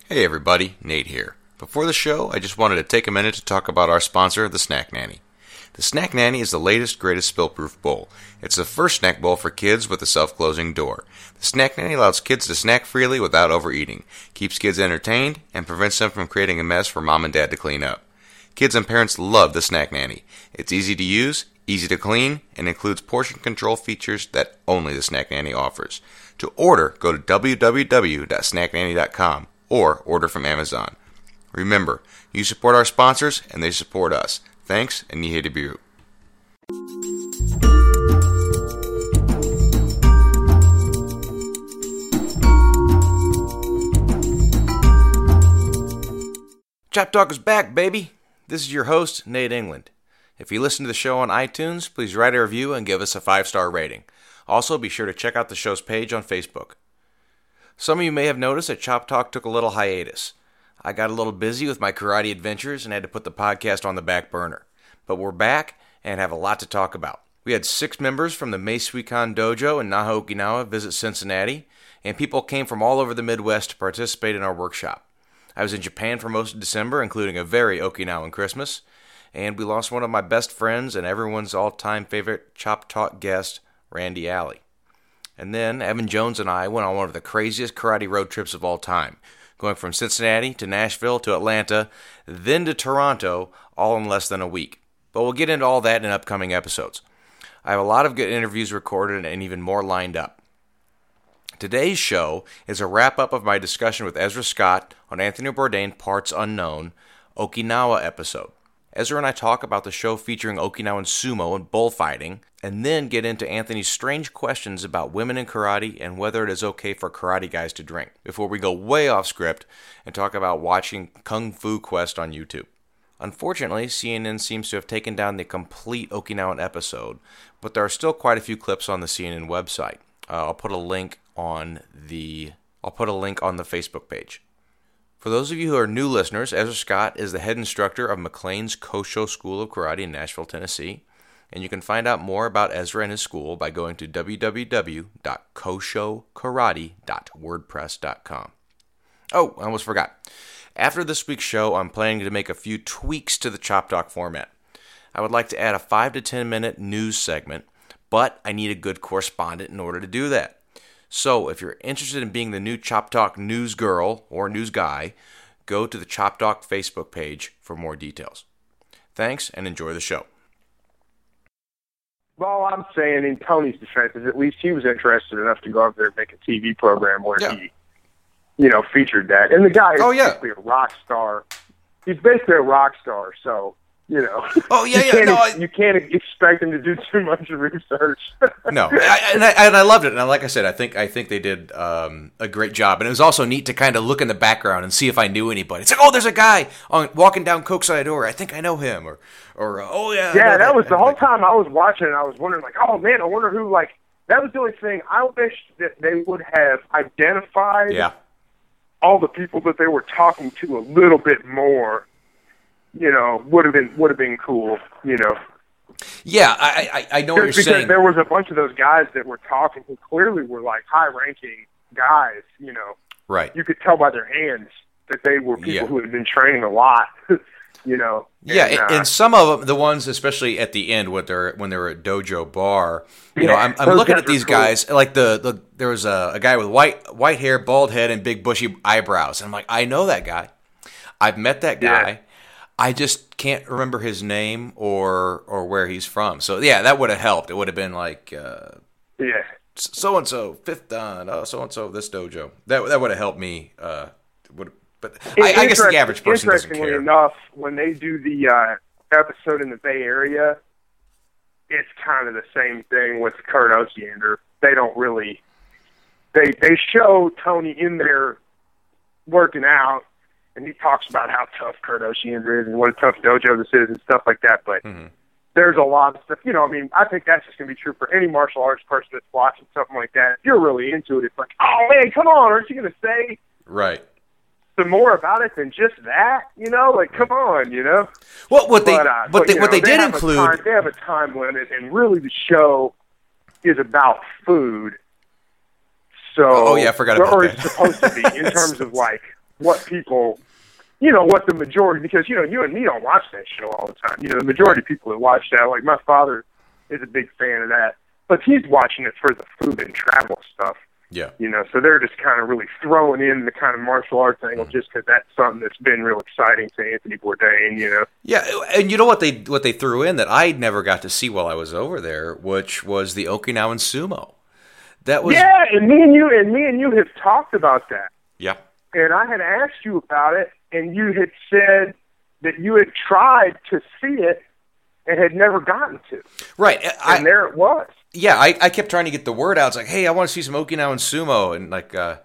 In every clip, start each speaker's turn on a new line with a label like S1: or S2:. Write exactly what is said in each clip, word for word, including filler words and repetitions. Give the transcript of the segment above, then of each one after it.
S1: Hey everybody, Nate here. Before the show, I just wanted to take a minute to talk about our sponsor, the Snack Nanny. The Snack Nanny is the latest, greatest spill-proof bowl. It's the first snack bowl for kids with a self-closing door. The Snack Nanny allows kids to snack freely without overeating, keeps kids entertained, and prevents them from creating a mess for mom and dad to clean up. Kids and parents love the Snack Nanny. It's easy to use, easy to clean, and includes portion control features that only the Snack Nanny offers. To order, go to w w w dot snack nanny dot com. or order from Amazon. Remember, you support our sponsors and they support us. Thanks, and Nihei de Biru. Chop Talk is back, baby. This is your host, Nate England. If you listen to the show on iTunes, please write a review and give us a five-star rating. Also, be sure to check out the show's page on Facebook. Some of you may have noticed that Chop Talk took a little hiatus. I got a little busy with my karate adventures and had to put the podcast on the back burner. But we're back and have a lot to talk about. We had six members from the Meisuikan Dojo in Naha, Okinawa visit Cincinnati, and people came from all over the Midwest to participate in our workshop. I was in Japan for most of December, including a very Okinawan Christmas, and we lost one of my best friends and everyone's all-time favorite Chop Talk guest, Randy Alley. And then Evan Jones and I went on one of the craziest karate road trips of all time, going from Cincinnati to Nashville to Atlanta, then to Toronto, all in less than a week. But we'll get into all that in upcoming episodes. I have a lot of good interviews recorded and even more lined up. Today's show is a wrap-up of my discussion with Ezra Scott on Anthony Bourdain Parts Unknown, Okinawa episode. Ezra and I talk about the show featuring Okinawan sumo and bullfighting, and then get into Anthony's strange questions about women in karate and whether it is okay for karate guys to drink, before we go way off script and talk about watching Kung Fu Quest on YouTube. Unfortunately, C N N seems to have taken down the complete Okinawan episode, but there are still quite a few clips on the C N N website. Uh, I'll put a link on the I'll put a link on the Facebook page. For those of you who are new listeners, Ezra Scott is the head instructor of McLean's Kosho School of Karate in Nashville, Tennessee, and you can find out more about Ezra and his school by going to w w w dot kosho karate dot wordpress dot com. Oh, I almost forgot. After this week's show, I'm planning to make a few tweaks to the Chop Talk format. I would like to add a five to ten minute news segment, but I need a good correspondent in order to do that. So, if you're interested in being the new Chop Talk news girl or news guy, go to the Chop Talk Facebook page for more details. Thanks, and enjoy the show.
S2: Well, I'm saying in Tony's defense is at least he was interested enough to go out there and make a T V program where yeah. he, you know, featured that. And the guy is oh, yeah. basically a rock star. He's basically a rock star, so... You know,
S1: oh yeah,
S2: you
S1: yeah. No, I,
S2: you can't expect him to do too much research.
S1: no, I, and I and I loved it. And like I said, I think I think they did um, a great job. And it was also neat to kind of look in the background and see if I knew anybody. It's like, oh, there's a guy on walking down Kokusai Door. I think I know him. Or, or uh, oh yeah.
S2: Yeah, that, that was the whole
S1: like,
S2: time I was watching. I was wondering, like, oh man, I wonder who. Like, that was the only thing. I wish that they would have identified
S1: yeah.
S2: all the people that they were talking to a little bit more. You know, would have been would have been cool. You know.
S1: Yeah, I I, I know what you're
S2: because
S1: saying.
S2: There was a bunch of those guys that were talking who clearly were like high-ranking guys. You know,
S1: right?
S2: You could tell by their hands that they were people
S1: yeah.
S2: who had been training a lot. You know.
S1: Yeah,
S2: and,
S1: and,
S2: uh,
S1: and some of them, the ones especially at the end, when they're when they were at Dojo Bar. You
S2: yeah,
S1: know, I'm, I'm looking at these cool. guys like the, the there was a, a guy with white white hair, bald head, and big bushy eyebrows, and I'm like, I know that guy. I've met that guy.
S2: Yeah.
S1: I just can't remember his name or or where he's from. So yeah, that would have helped. It would have been like, uh,
S2: yeah,
S1: so and so fifth dan, uh, so and so this dojo. That that would have helped me. Uh, would but I, I guess the average person doesn't care.
S2: Interestingly enough, when they do the uh, episode in the Bay Area, it's kind of the same thing with Kurt Osiander. They don't really they they show Tony in there working out. And he talks about how tough Kurt Osiander is and what a tough dojo this is and stuff like that. But mm-hmm. there's a lot of stuff. You know, I mean, I think that's just going to be true for any martial arts person that's watching something like that. If you're really into it, it's like, oh, man, come on. Aren't you going to say
S1: right
S2: some more about it than just that? You know, like, come on, you know?
S1: Well, what they,
S2: but, uh,
S1: what
S2: but,
S1: they,
S2: you
S1: what
S2: know,
S1: they,
S2: they
S1: did include...
S2: Time, they have a time limit, and really the show is about food. So,
S1: oh, yeah, I forgot about
S2: or
S1: that.
S2: it's supposed to be, in terms of, like, what people, you know, what the majority, because, you know, you and me don't watch that show all the time. You know, the majority of people that watch that, like my father is a big fan of that, but he's watching it for the food and travel stuff.
S1: Yeah.
S2: You know, so they're just kind of really throwing in the kind of martial arts angle mm-hmm. just because that's something that's been real exciting to Anthony Bourdain, you know.
S1: Yeah, and you know what they what they threw in that I never got to see while I was over there, which was the Okinawan sumo. That was
S2: Yeah, and me and you and me and you have talked about that.
S1: Yeah.
S2: And I had asked you about it, and you had said that you had tried to see it and had never gotten to.
S1: Right. I,
S2: and there it was.
S1: Yeah, I, I kept trying to get the word out. It's like, hey, I want to see some Okinawan sumo. And like uh,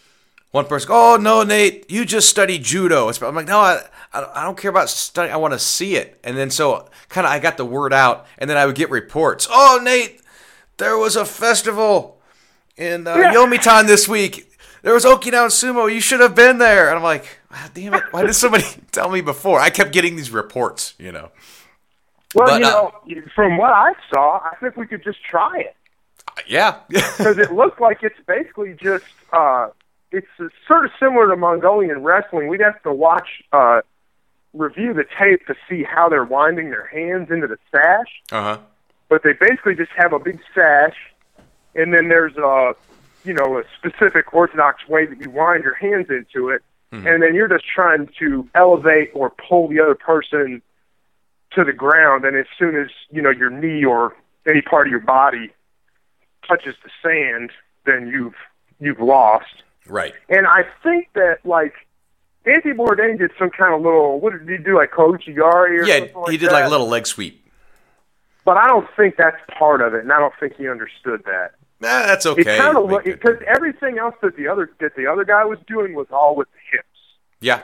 S1: one person, oh, no, Nate, you just studied judo. I'm like, no, I, I don't care about studying. I want to see it. And then so kind of I got the word out, and then I would get reports. Oh, Nate, there was a festival in uh, yeah. Yomitan this week. There was Okinawan sumo. You should have been there. And I'm like, ah, damn it. Why did somebody tell me before? I kept getting these reports, you know.
S2: Well,
S1: but,
S2: you know,
S1: uh,
S2: from what I saw, I think we could just try it.
S1: Yeah.
S2: Because it looked like it's basically just, uh, it's sort of similar to Mongolian wrestling. We'd have to watch, uh, review the tape to see how they're winding their hands into the sash.
S1: Uh-huh.
S2: But they basically just have a big sash, and then there's a, you know, a specific orthodox way that you wind your hands into it, mm-hmm. and then you're just trying to elevate or pull the other person to the ground, and as soon as, you know, your knee or any part of your body touches the sand, then you've you've lost.
S1: Right.
S2: And I think that, like, Anthony Bourdain did some kind of little, what did he do, like Koichigari or
S1: yeah,
S2: something like
S1: he did
S2: that?
S1: like a little leg sweep.
S2: But I don't think that's part of it, and I don't think he understood that.
S1: Nah, that's okay.
S2: It kind of looked, because everything else that the other that the other guy was doing was all with the hips.
S1: Yeah.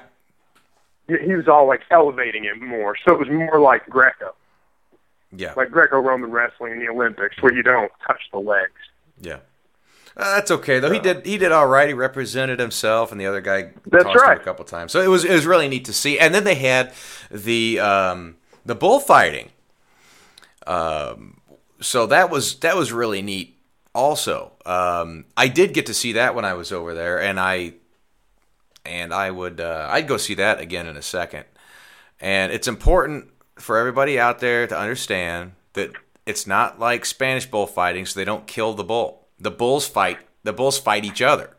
S2: He was all, like, elevating it more. So it was more like Greco.
S1: Yeah.
S2: Like Greco-Roman wrestling in the Olympics, where you don't touch the legs.
S1: Yeah. Uh, that's okay, though. He did he did all right. He represented himself, and the other guy
S2: that's
S1: tossed
S2: right.
S1: him a couple times. So it was it was really neat to see. And then they had the um, the bullfighting. Um, so that was that was really neat also. Um, I did get to see that when I was over there, and I... And I would, uh, I'd go see that again in a second. And it's important for everybody out there to understand that it's not like Spanish bullfighting, so they don't kill the bull. The bulls fight. The bulls fight each other.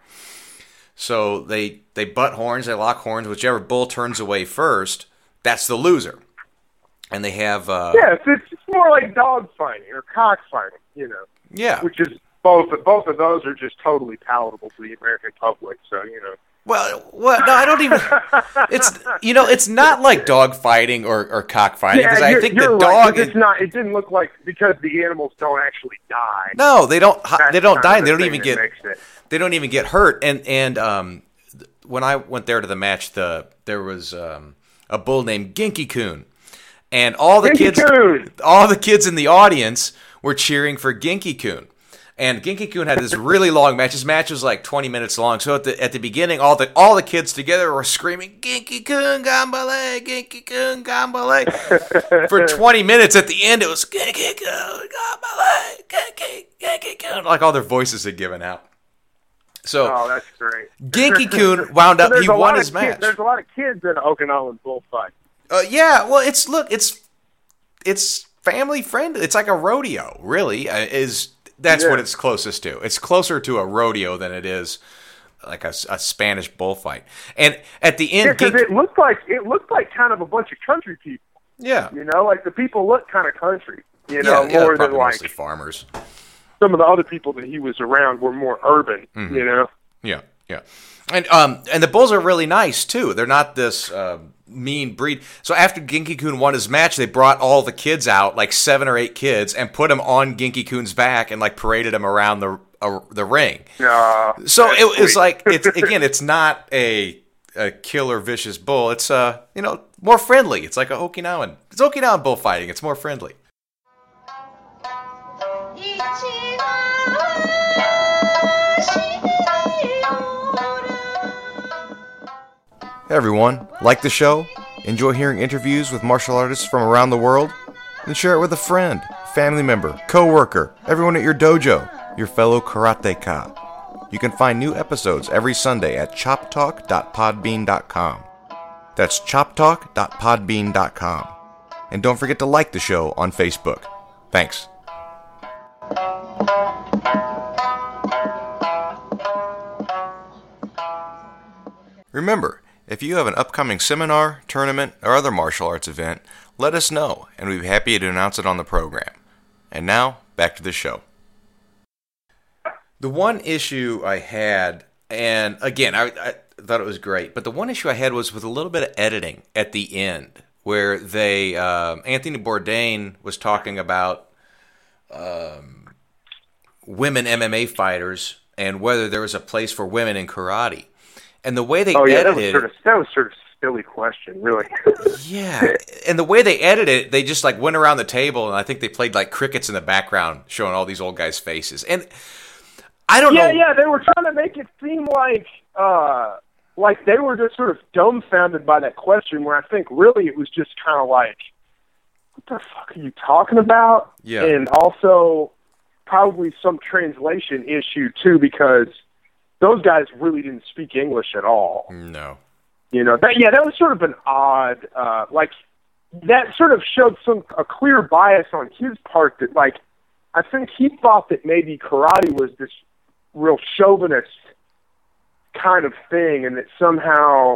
S1: So they they butt horns, they lock horns. Whichever bull turns away first, that's the loser. And they have uh,
S2: yeah, it's, it's more like dog fighting or cock fighting, you know.
S1: Yeah,
S2: which is both. Both of those are just totally palatable to the American public. So you know.
S1: Well, well, no, I don't even. It's you know, it's not like dog fighting or, or cock fighting because
S2: yeah,
S1: I think the
S2: right,
S1: dog.
S2: It's not. It didn't look like because the animals don't actually die.
S1: No, they don't.
S2: That's
S1: they don't die. And
S2: the
S1: they don't even get. They don't even get hurt. And and um, when I went there to the match, the there was um, a bull named Genki-kun, and all the
S2: Genki-kun!
S1: kids, all the kids in the audience were cheering for Genki-kun. And Genki-kun had this really long match. His match was like twenty minutes long. So at the at the beginning, all the all the kids together were screaming, Genki-kun Ganbare, Genki-kun Ganbare. For twenty minutes. At the end, it was Genki-kun Ganbare, Genki, Genki-kun. Like all their voices had given out. So
S2: oh, that's great.
S1: Genki-kun wound up,
S2: so
S1: he won his
S2: kids,
S1: match.
S2: There's a lot of kids in Okinawan bullfight.
S1: Uh, yeah, well, it's, look, it's it's family friendly. It's like a rodeo, really, uh, is... That's yeah. what it's closest to. It's closer to a rodeo than it is like a, a Spanish bullfight. And at the end,
S2: yeah, because Genki- it looked like it looked like kind of a bunch of country people.
S1: Yeah,
S2: you know, like the people look kind of country. You know,
S1: yeah,
S2: more
S1: yeah,
S2: than like
S1: mostly farmers.
S2: Some of the other people that he was around were more urban. Mm-hmm. You know.
S1: Yeah, yeah, and um, and the bulls are really nice too. They're not this. Uh, mean breed. So after Genki-kun won his match, they brought all the kids out, like seven or eight kids, and put them on Genki-kun's back and like paraded him around the uh, the ring.
S2: Uh,
S1: so it was sweet. Like it's again, it's not a a killer vicious bull. It's uh you know more friendly. It's like a Okinawan. It's Okinawan bullfighting. It's more friendly. Hey everyone, like the show? Enjoy hearing interviews with martial artists from around the world? Then share it with a friend, family member, co-worker, everyone at your dojo, your fellow karateka. You can find new episodes every Sunday at chop talk dot podbean dot com. That's chop talk dot podbean dot com. And don't forget to like the show on Facebook. Thanks. Remember, if you have an upcoming seminar, tournament, or other martial arts event, let us know, and we'd be happy to announce it on the program. And now, back to the show. The one issue I had, and again, I, I thought it was great, but the one issue I had was with a little bit of editing at the end, where they, um, Anthony Bourdain was talking about um, women M M A fighters and whether there was a place for women in karate. And the way they
S2: oh, yeah,
S1: edited
S2: that was sort of that was sort of a silly question, really.
S1: Yeah, and the way they edited it, they just like went around the table, and I think they played like crickets in the background, showing all these old guys' faces. And I don't
S2: yeah,
S1: know.
S2: Yeah, yeah, they were trying to make it seem like uh, like they were just sort of dumbfounded by that question. Where I think really it was just kind of like, what the fuck are you talking about?
S1: Yeah,
S2: and also probably some translation issue too, because those guys really didn't speak English at all.
S1: No.
S2: You know, that, yeah, that was sort of an odd, uh, like, that sort of showed some, a clear bias on his part that, like, I think he thought that maybe karate was this real chauvinist kind of thing, and that somehow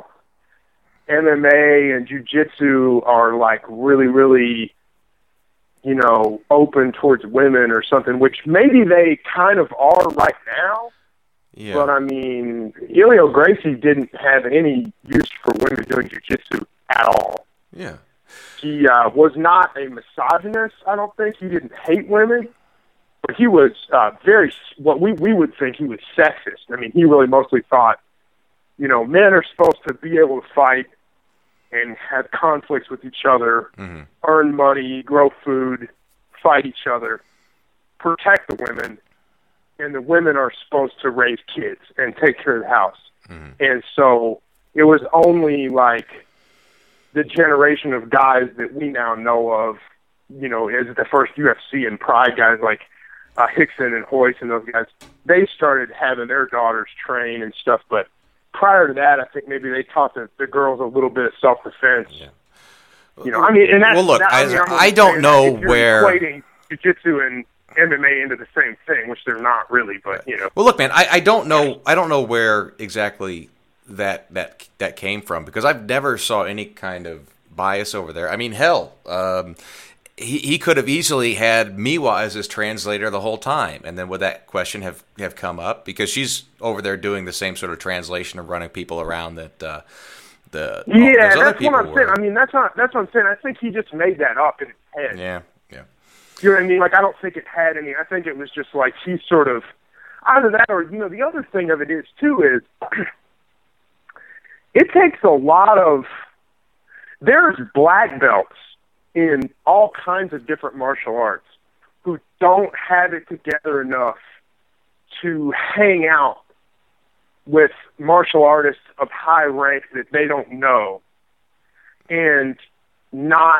S2: M M A and jiu-jitsu are, like, really, really, you know, open towards women or something, which maybe they kind of are right now.
S1: Yeah.
S2: But, I mean, Helio Gracie didn't have any use for women doing jiu-jitsu at all.
S1: Yeah.
S2: He uh, was not a misogynist, I don't think. He didn't hate women. But he was uh, very, what we, we would think he was sexist. I mean, he really mostly thought, you know, men are supposed to be able to fight and have conflicts with each other, mm-hmm. earn money, grow food, fight each other, protect the women. And the women are supposed to raise kids and take care of the house. Mm-hmm. And so it was only like the generation of guys that we now know of, you know, as the first U F C and Pride guys like uh, Hickson and Hoyce and those guys, they started having their daughters train and stuff. But prior to that, I think maybe they taught the, the girls a little bit of self-defense. Yeah. You know, I mean, and that's,
S1: well, look,
S2: that, I, mean,
S1: I, I don't know where
S2: equating jiu-jitsu and M M A into the same thing, which they're not really, but you know.
S1: Well, look, man, I, I don't know, I don't know where exactly that that that came from, because I've never saw any kind of bias over there. I mean, hell, um, he he could have easily had Miwa as his translator the whole time, and then would that question have, have come up, because she's over there doing the same sort of translation of running people around that uh, the
S2: yeah,
S1: those other
S2: that's
S1: people
S2: what I'm
S1: were.
S2: saying. I mean, that's not that's what I'm saying. I think he just made that up in his head.
S1: Yeah. Yeah.
S2: You know what I mean? Like, I don't think it had any. I think it was just like he sort of, either that or, you know, the other thing of it is, too, is it takes a lot of, there's black belts in all kinds of different martial arts who don't have it together enough to hang out with martial artists of high rank that they don't know and not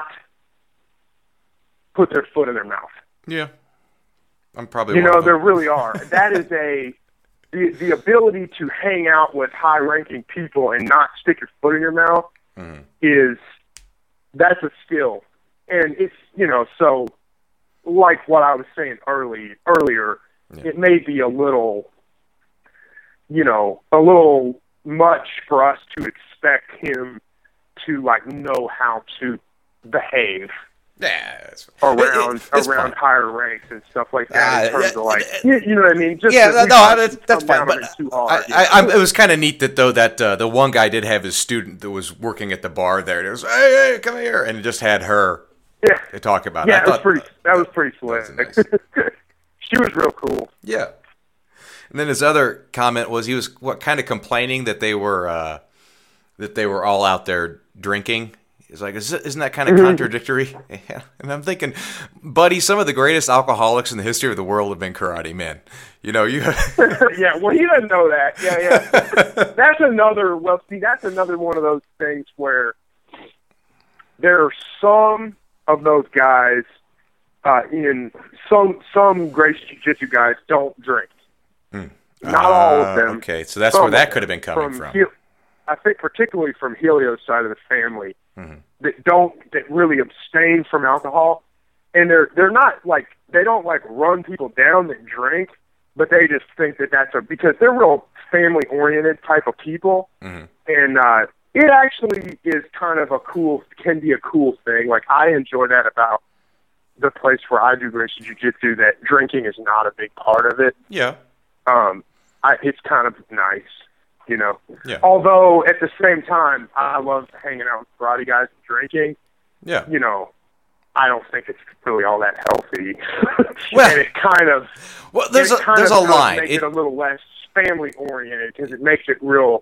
S2: put their foot in their mouth.
S1: Yeah. I'm probably
S2: You
S1: one
S2: know,
S1: of them.
S2: there really are. That is a, the, the ability to hang out with high-ranking people and not stick your foot in your mouth mm. is, that's a skill. And it's, you know, so, like what I was saying early, earlier, yeah. it may be a little, you know, a little much for us to expect him to, like, know how to behave.
S1: Yeah,
S2: around
S1: it, it's
S2: around
S1: fine.
S2: higher ranks and stuff like that.
S1: Uh,
S2: in terms
S1: uh,
S2: of like,
S1: uh,
S2: you, you know what I mean? Just
S1: yeah,
S2: that
S1: no, that's, that's fine. But
S2: too hard,
S1: I, I, I, it was kind of neat that though that uh, the one guy did have his student that was working at the bar there. And it was, hey, hey, come here, and it just had her
S2: yeah.
S1: to talk about.
S2: Yeah,
S1: I
S2: it was
S1: thought,
S2: pretty. That was pretty slick.
S1: That was nice.
S2: She was real cool.
S1: Yeah. And then his other comment was he was what kind of complaining that they were uh, that they were all out there drinking. He's like, isn't that kind of mm-hmm. contradictory? Yeah. And I'm thinking, buddy, some of the greatest alcoholics in the history of the world have been karate men. You know, you.
S2: Yeah, well, he doesn't know that. Yeah, yeah. That's another. Well, see, that's another one of those things where there are some of those guys uh, in some some great jiu-jitsu guys don't drink.
S1: Mm.
S2: Not uh, all of them.
S1: Okay, so that's where that could have been coming from. from.
S2: Hel- I think particularly from Helio's side of the family mm-hmm. that don't that really abstain from alcohol, and they're they're not like they don't like run people down that drink, but they just think that that's a because they're real family oriented type of people, mm-hmm. and uh, it actually is kind of a cool can be a cool thing. Like I enjoy that about the place where I do Gracie Jiu-Jitsu, that drinking is not a big part of it.
S1: Yeah.
S2: Um, I, it's kind of nice, you know.
S1: Yeah.
S2: Although at the same time, I love hanging out with karate guys and drinking.
S1: Yeah.
S2: You know, I don't think it's really all that healthy.
S1: Well,
S2: and it kind of
S1: well, there's a there's a line.
S2: Make it, it a little less family oriented because it makes it real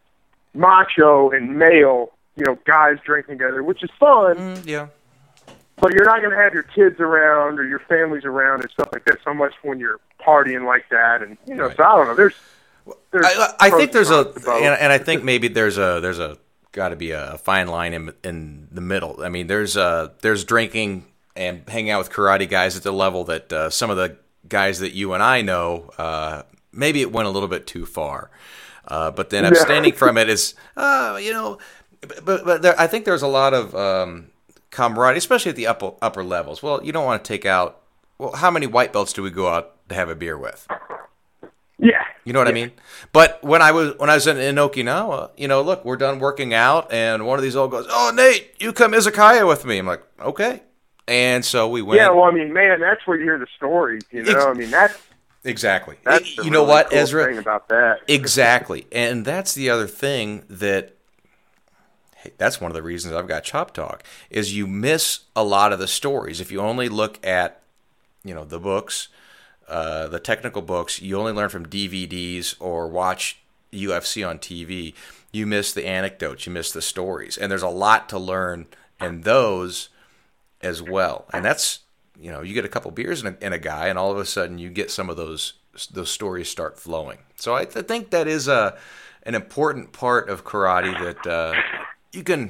S2: macho and male. You know, guys drinking together, which is fun.
S1: Mm, yeah.
S2: But you're not going to have your kids around or your families around and stuff like that so much when you're partying like that. And, you know, right. so I don't know. There's, there's
S1: I, I think there's a, and, and I think maybe there's a, there's a, got to be a fine line in in the middle. I mean, there's uh there's drinking and hanging out with karate guys at the level that uh, some of the guys that you and I know, uh, maybe it went a little bit too far. Uh, but then abstaining yeah. from it is, uh, you know, but, but there, I think there's a lot of, um, camaraderie, especially at the upper upper levels. Well, you don't want to take out. Well, how many white belts do we go out to have a beer with?
S2: Yeah,
S1: you know what
S2: yeah.
S1: I mean. But when I was when I was in, in Okinawa, you know, look, we're done working out, and one of these old goes, "Oh, Nate, you come izakaya with me." I'm like, "Okay," and so we went.
S2: Yeah, well, I mean, man, that's where you hear the stories. You know, Ex- I mean, that's
S1: exactly.
S2: That's
S1: you
S2: the
S1: know
S2: really
S1: what,
S2: cool
S1: Ezra?
S2: Thing about that,
S1: exactly, and that's the other thing that. That's one of the reasons I've got Chop Talk, is you miss a lot of the stories. If you only look at, you know, the books, uh, the technical books, you only learn from D V Ds or watch U F C on T V, you miss the anecdotes, you miss the stories. And there's a lot to learn in those as well. And that's, you know, you get a couple beers in a, in a guy, and all of a sudden you get some of those those stories start flowing. So I, th- I think that is a an important part of karate that... Uh, you can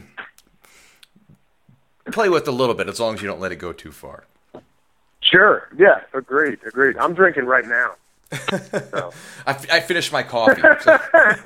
S1: play with a little bit as long as you don't let it go too far.
S2: Sure. Yeah. Agreed. Agreed. I'm drinking right now. So.
S1: I, I finished my coffee. So.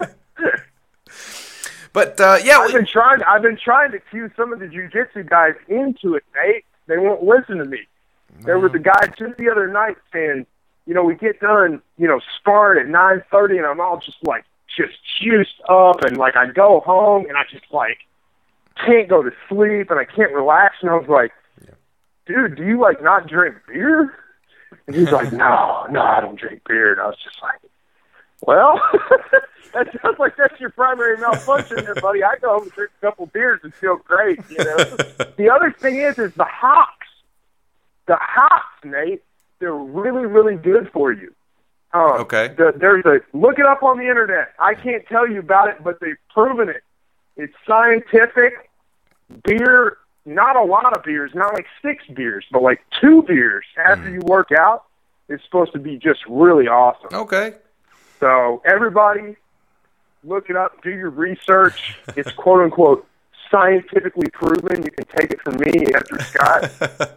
S1: But uh, yeah,
S2: I've been trying. I've been trying to cue some of the jiu-jitsu guys into it. They they won't listen to me. There was a guy just the other night saying, you know, we get done, you know, sparring at nine thirty, and I'm all just like. just juiced up, and like I go home and I just like can't go to sleep and I can't relax, and I was like, dude, do you like not drink beer? And he's like, no, no, I don't drink beer. And I was just like, well, that sounds like that's your primary malfunction there, buddy. I go home and drink a couple beers and feel great, you know. The other thing is, is the hops. The hops, Nate, they're really, really good for you. Um,
S1: okay.
S2: The, there's a look it up on the internet. I can't tell you about it, but they've proven it. It's scientific. Beer, not a lot of beers, not like six beers, but like two beers after mm. you work out is supposed to be just really awesome.
S1: Okay.
S2: So everybody, look it up. Do your research. It's quote unquote scientifically proven. You can take it from me, Andrew Scott.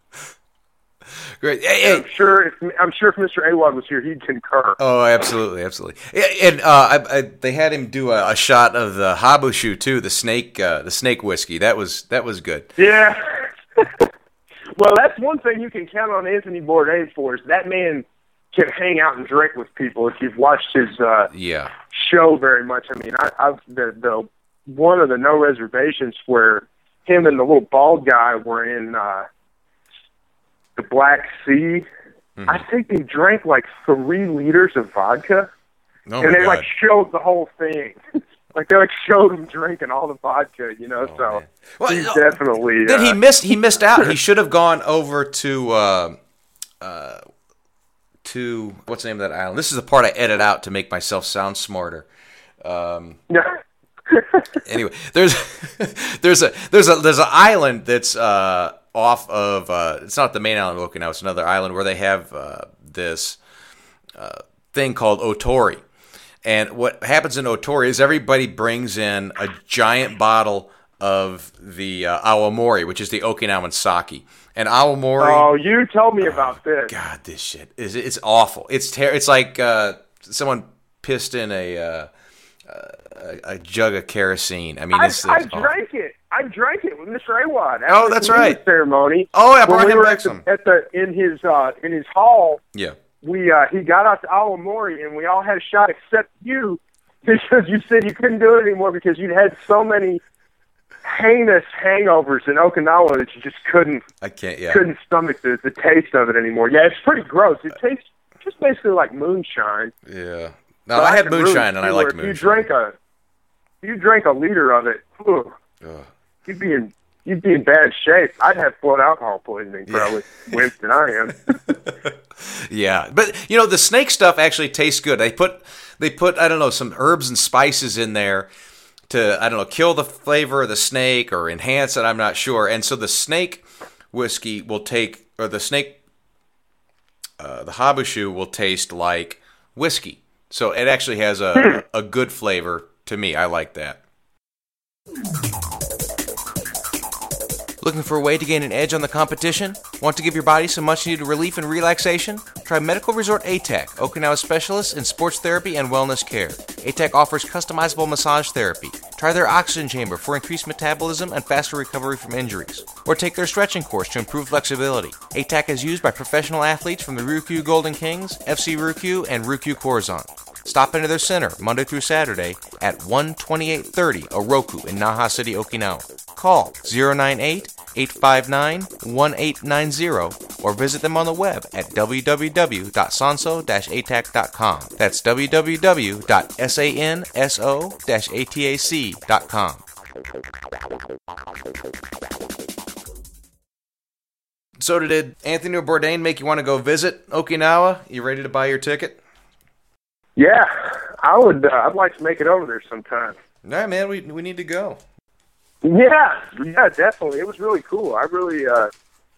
S1: Great. Hey, hey.
S2: I'm sure. If, I'm sure if Mister Awad was here, he'd concur.
S1: Oh, absolutely, absolutely. And uh, I, I, they had him do a, a shot of the Habushu too, the snake, uh, the snake whiskey. That was that was good.
S2: Yeah. Well, that's one thing you can count on Anthony Bourdain for. Is that man can hang out and drink with people. If you've watched his uh,
S1: yeah
S2: show very much, I mean, I, I've the the one of the No Reservations where him and the little bald guy were in. Uh, the Black Sea, mm-hmm. I think they drank like three liters of vodka,
S1: oh
S2: and they
S1: God.
S2: like showed the whole thing. Like they like showed him drinking all the vodka, you know.
S1: Oh,
S2: so
S1: well,
S2: he's definitely.
S1: Then
S2: uh,
S1: he missed. He missed out. He should have gone over to uh, uh, to what's the name of that island? This is the part I edit out to make myself sound smarter. Um, anyway, there's there's a there's a there's an island that's. Uh, off of, uh, it's not the main island of Okinawa, it's another island where they have uh, this uh, thing called Otori. And what happens in Otori is everybody brings in a giant bottle of the uh, awamori, which is the Okinawan sake. And awamori...
S2: Oh, you told me about
S1: oh,
S2: this.
S1: God, this shit. is It's awful. It's ter- It's like uh, someone pissed in a uh, a, a jug of kerosene. I mean,
S2: I,
S1: it's, it's
S2: I
S1: awful.
S2: drank it. I drank it with Mister Awad. at
S1: Oh,
S2: the
S1: that's
S2: communion
S1: right.
S2: Ceremony.
S1: Oh, I
S2: When
S1: brought
S2: we
S1: him
S2: were
S1: back
S2: at the,
S1: some.
S2: at the in his uh, in his hall.
S1: Yeah.
S2: We uh, he got out to Awamori, and we all had a shot except you, because you said you couldn't do it anymore because you'd had so many heinous hangovers in Okinawa that you just couldn't
S1: I can't. Yeah.
S2: couldn't stomach the, the taste of it anymore. Yeah, it's pretty gross. It tastes just basically like moonshine.
S1: Yeah. No,
S2: But
S1: I had
S2: could really
S1: moonshine,
S2: see
S1: and I
S2: where
S1: liked
S2: if
S1: moonshine.
S2: You drank a, if you drank a liter of it, whew,
S1: Ugh.
S2: you'd be in you'd be in bad shape. I'd have blood alcohol poisoning probably. Wimp than I am.
S1: Yeah, but you know the snake stuff actually tastes good. They put they put I don't know some herbs and spices in there to I don't know kill the flavor of the snake or enhance it. I'm not sure. And so the snake whiskey will take or the snake uh, the habushu will taste like whiskey. So it actually has a a good flavor to me. I like that. Looking for a way to gain an edge on the competition? Want to give your body some much-needed relief and relaxation? Try Medical Resort A T A C, Okinawa specialist in sports therapy and wellness care. A T A C offers customizable massage therapy. Try their oxygen chamber for increased metabolism and faster recovery from injuries. Or take their stretching course to improve flexibility. A T A C is used by professional athletes from the Ryukyu Golden Kings, F C Ryukyu, and Ryukyu Korzan. Stop into their center Monday through Saturday at one twenty-eight thirty Oroku in Naha City, Okinawa. Call zero nine eight, eight five nine, one eight nine zero or visit them on the web at w w w dot sanso dash a t a c dot com. That's w w w dot sanso dash a t a c dot com. So did Anthony Bourdain make you want to go visit Okinawa? You ready to buy your ticket?
S2: Yeah, I would. Uh, I'd like to make it over there sometime.
S1: All right, man, we we need to go.
S2: Yeah, yeah, definitely. It was really cool. I really, uh,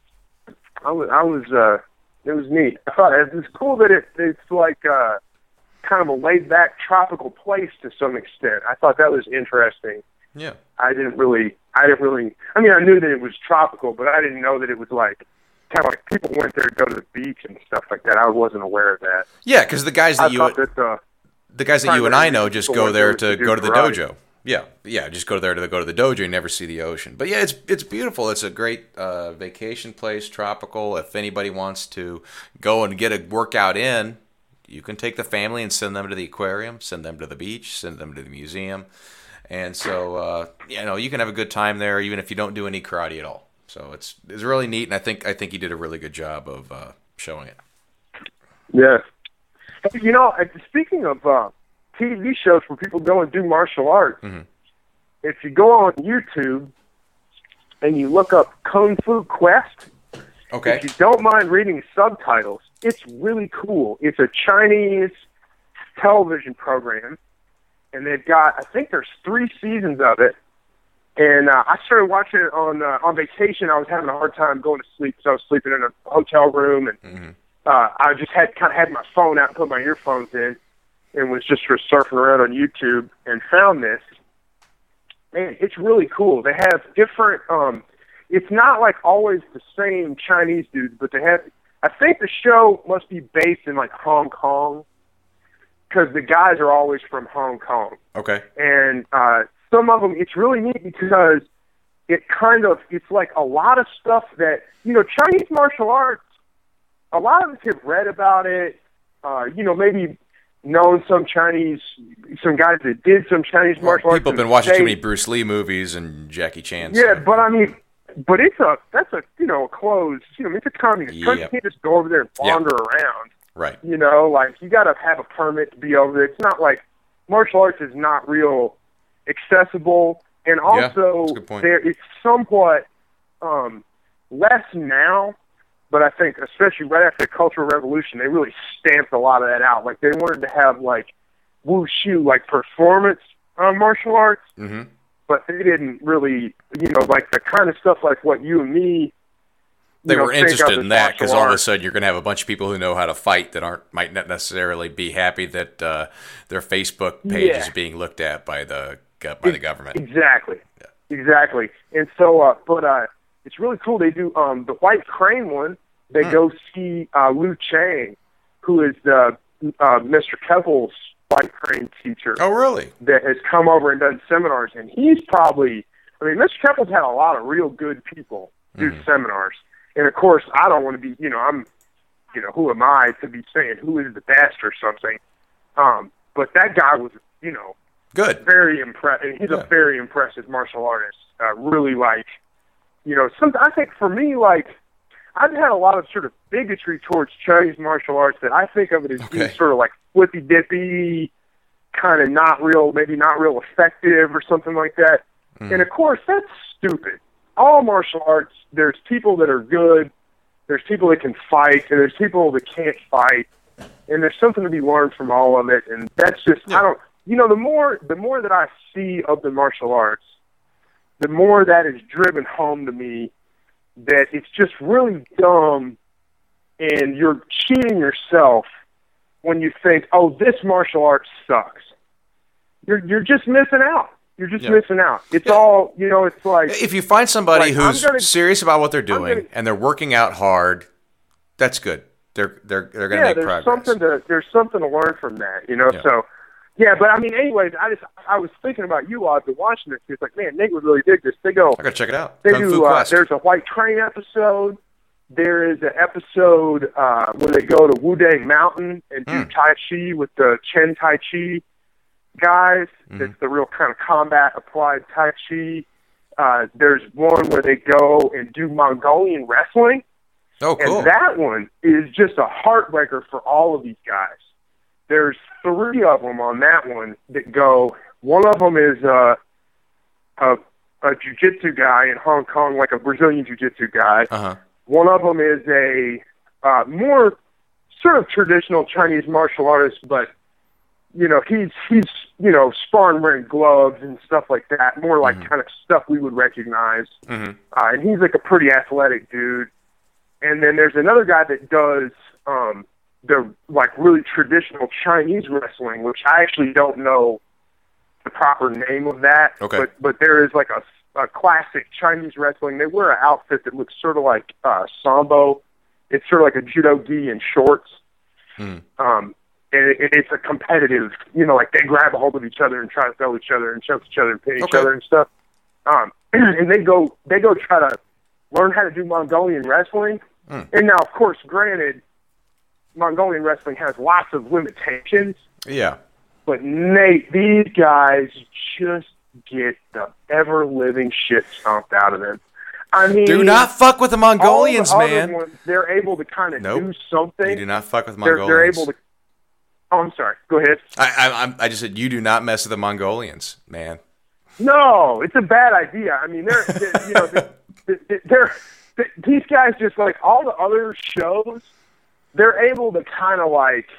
S2: I was, I was, uh, it was neat. I thought it was cool that it, it's like uh, kind of a laid-back tropical place to some extent. I thought that was interesting.
S1: Yeah.
S2: I didn't really, I didn't really. I mean, I knew that it was tropical, but I didn't know that it was like kind of like people went there to go to the beach and stuff like that. I wasn't aware of that.
S1: Yeah, because the guys that
S2: I
S1: you
S2: thought that uh,
S1: the guys that you and I know just go there to
S2: to do
S1: go to the
S2: karate.
S1: dojo. Yeah, yeah, just go there to go to the dojo and never see the ocean. But yeah, it's it's beautiful. It's a great uh, vacation place, tropical. If anybody wants to go and get a workout in, you can take the family and send them to the aquarium, send them to the beach, send them to the museum. And so, uh, you know, you can have a good time there, even if you don't do any karate at all. So it's it's really neat, and I think I think he did a really good job of uh, showing it.
S2: Yeah. You know, uh, speaking of uh, T V shows where people go and do martial arts,
S1: Mm-hmm.
S2: if you go on YouTube and you look up Kung Fu Quest,
S1: Okay.
S2: if you don't mind reading subtitles, it's really cool. It's a Chinese television program, and they've got, I think there's three seasons of it. And uh, I started watching it on uh, on vacation. I was having a hard time going to sleep, so I was sleeping in a hotel room, and
S1: Mm-hmm.
S2: uh, I just had kind of had my phone out and put my earphones in, and was just sort of surfing around on YouTube and found this. Man, it's really cool. They have different. Um, it's not like always the same Chinese dudes, but they have. I think the show must be based in like Hong Kong, because the guys are always from Hong Kong.
S1: Okay.
S2: And uh, some of them, it's really neat because it kind of, it's like a lot of stuff that, you know, Chinese martial arts, a lot of us have read about it, uh, you know, maybe known some Chinese, some guys that did some Chinese martial arts.
S1: People have been watching too many Bruce Lee movies and Jackie Chan
S2: Yeah,
S1: stuff.
S2: but I mean, but it's a, that's a, you know, a closed, you know, it's a communist country. You
S1: Yep.
S2: can't just go over there and
S1: Yep.
S2: wander around.
S1: Right.
S2: You know, like, you got to have a permit to be over there. It's not like, martial arts is not real accessible. And
S1: Yeah,
S2: also,
S1: that's a good point.
S2: there it's somewhat um, less now, but I think especially right after the Cultural Revolution, they really stamped a lot of that out. Like, they wanted to have, like, wushu, like, performance uh, martial arts,
S1: Mm-hmm.
S2: but they didn't really, you know, like, the kind of stuff like what you and me,
S1: They
S2: you know,
S1: were
S2: think of
S1: interested
S2: as
S1: in that
S2: martial
S1: because all of a
S2: arts.
S1: sudden you're going to have a bunch of people who know how to fight that aren't might not necessarily be happy that uh, their Facebook page
S2: Yeah.
S1: is being looked at by the by the government.
S2: Exactly. Exactly. And so, uh, but uh, it's really cool. They do um, the White Crane one. They
S1: Hmm.
S2: go see uh, Liu Chang, who is the uh, Mister Keppel's fight training teacher.
S1: Oh, really?
S2: That has come over and done seminars, and he's probably, I mean, Mister Keppel's had a lot of real good people do mm-hmm. seminars. And, of course, I don't want to be, you know, I'm, you know, who am I to be saying who is the best or something? Um, but that guy was, you know,
S1: good,
S2: very impressive. He's yeah. a very impressive martial artist. Uh, really, like, you know, some. I think for me, like, I've had a lot of sort of bigotry towards Chinese martial arts that I think of it as okay. being sort of like flippy dippy, kind of not real, maybe not real effective or something like that. Mm. And of course, that's stupid. All martial arts, there's people that are good, there's people that can fight, and there's people that can't fight, and there's something to be learned from all of it. And that's just, yeah. I don't, you know, the more the more that I see of the martial arts, the more that is driven home to me that it's just really dumb, and you're cheating yourself when you think, oh, this martial art sucks. You're you're just missing out. You're just yeah. missing out. It's yeah. all, you know, it's like...
S1: If you find somebody
S2: like,
S1: who's
S2: gonna,
S1: serious about what they're doing
S2: gonna,
S1: and they're working out hard, that's good. They're they're they're going to
S2: yeah,
S1: make progress.
S2: Something to, there's something to learn from that, you know?
S1: Yeah.
S2: So, yeah, but I mean, anyways, I just I was thinking about you while I've been watching this. It's like, man, Nate would really dig this. They go...
S1: I got to check it out.
S2: They
S1: Kung
S2: do,
S1: Fu
S2: uh,
S1: Quest.
S2: There's a White Train episode. There is an episode uh, where they go to Wudang Mountain and do mm. Tai Chi with the Chen Tai Chi guys. Mm-hmm. It's the real kind of combat applied Tai Chi. Uh, there's one where they go and do Mongolian wrestling.
S1: Oh, cool.
S2: And that one is just a heartbreaker for all of these guys. There's three of them on that one that go. One of them is uh, a, a jiu-jitsu guy in Hong Kong, like a Brazilian jiu-jitsu guy.
S1: Uh-huh.
S2: One of them is a uh, more sort of traditional Chinese martial artist, but you know, he's, he's, you know, sparring wearing gloves and stuff like that, more like mm-hmm. kind of stuff we would recognize. Mm-hmm. Uh, and he's like a pretty athletic dude. And then there's another guy that does um, the, like, really traditional Chinese wrestling, which I actually don't know the proper name of that.
S1: Okay.
S2: But, but there is like a, a classic Chinese wrestling. They wear an outfit that looks sort of like uh, Sambo. It's sort of like a judo gi and shorts. Mm. Um And it, it's a competitive, you know, like they grab a hold of each other and try to throw each other and choke each other and pin each
S1: okay.
S2: other and stuff. Um, and they go, they go try to learn how to do Mongolian wrestling. Mm. And now, of course, granted, Mongolian wrestling has lots of limitations.
S1: Yeah.
S2: But Nate, these guys just get the ever living shit stomped out of them. I mean,
S1: do not fuck with the Mongolians,
S2: all the
S1: man.
S2: Ones, they're able to kind of
S1: nope.
S2: do something.
S1: You do not fuck with Mongolians.
S2: They're, they're able to. Oh, I'm sorry. Go ahead.
S1: I, I I just said you do not mess with the Mongolians, man.
S2: No, it's a bad idea. I mean, they're, they're you know they're, they're, they're these guys just like all the other shows. They're able to kind of like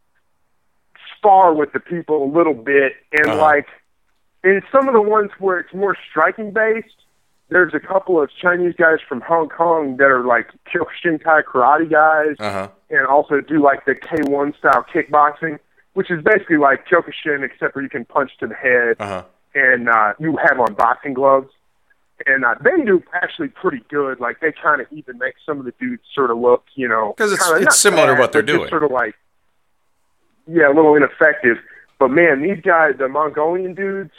S2: spar with the people a little bit, and uh-huh. like in some of the ones where it's more striking based. There's a couple of Chinese guys from Hong Kong that are like Kyokushinkai karate guys, uh-huh. and also do like the K one style kickboxing, which is basically like Kyokushin except for you can punch to the head, uh-huh. and uh, you have on boxing gloves. And uh, they do actually pretty good. Like they kind of even make some of the dudes sort of look, you know,
S1: because it's,
S2: kinda,
S1: it's similar
S2: bad,
S1: to what they're doing.
S2: Sort of like, yeah, a little ineffective. But man, these guys, the Mongolian dudes.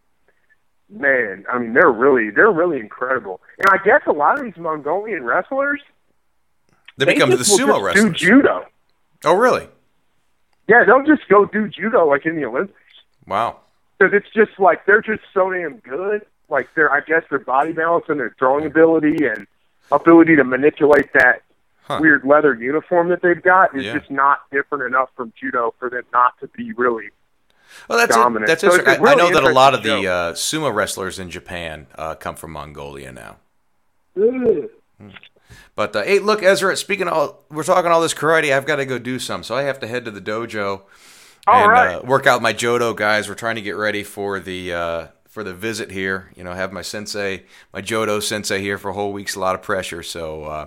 S2: Man, I mean, they're really, they're really incredible. And I guess a lot of these Mongolian wrestlers,
S1: they, they become the sumo
S2: just
S1: wrestlers.
S2: Do judo.
S1: Oh, really?
S2: Yeah, they'll just go do judo like in the Olympics.
S1: Wow.
S2: Because it's just like they're just so damn good. Like their, I guess their body balance and their throwing ability and ability to manipulate that huh. weird leather uniform that they've got is yeah. just not different enough from judo for them not to be really.
S1: Well, that's
S2: dominant.
S1: It. That's
S2: so
S1: interesting.
S2: Really
S1: I know that a lot of
S2: show.
S1: the uh, sumo wrestlers in Japan uh, come from Mongolia now.
S2: Mm.
S1: But uh, hey, look, Ezra. Speaking of, we're talking all this karate. I've got to go do some, so I have to head to the dojo
S2: all
S1: and
S2: right.
S1: uh, work out with my Jodo guys. We're trying to get ready for the uh, for the visit here. You know, have my sensei, my Jodo sensei here for a whole week's a lot of pressure. So uh,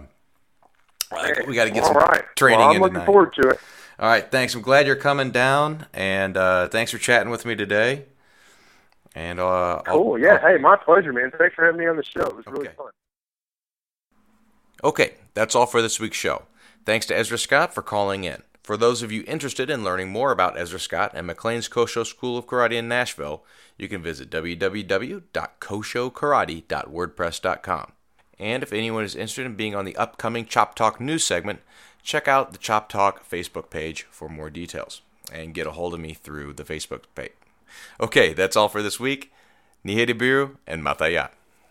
S1: we got to get
S2: all
S1: some
S2: right.
S1: training
S2: well, I'm
S1: in
S2: looking
S1: tonight.
S2: forward to it.
S1: All right, thanks. I'm glad you're coming down, and uh, thanks for chatting with me today. And uh,
S2: cool,
S1: I'll,
S2: yeah.
S1: I'll,
S2: hey, my pleasure, man. Thanks for having me on the show. It was
S1: okay.
S2: really fun.
S1: Okay, that's all for this week's show. Thanks to Ezra Scott for calling in. For those of you interested in learning more about Ezra Scott and McLean's Kosho School of Karate in Nashville, you can visit w w w dot kosho karate dot wordpress dot com. And if anyone is interested in being on the upcoming Chop Talk news segment, check out the Chop Talk Facebook page for more details, and get a hold of me through the Facebook page. Okay, that's all for this week. Nihedibiru and Mataya.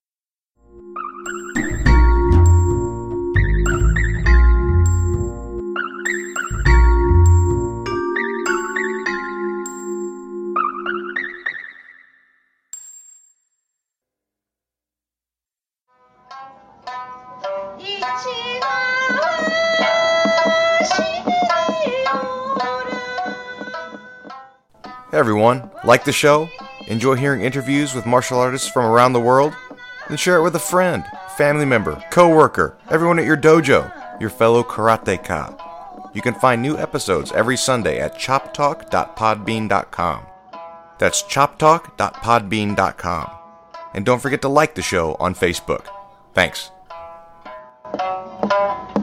S1: Hey everyone, like the show? Enjoy hearing interviews with martial artists from around the world? Then share it with a friend, family member, co-worker, everyone at your dojo, your fellow karateka. You can find new episodes every Sunday at chop talk dot podbean dot com. That's chop talk dot podbean dot com. And don't forget to like the show on Facebook. Thanks.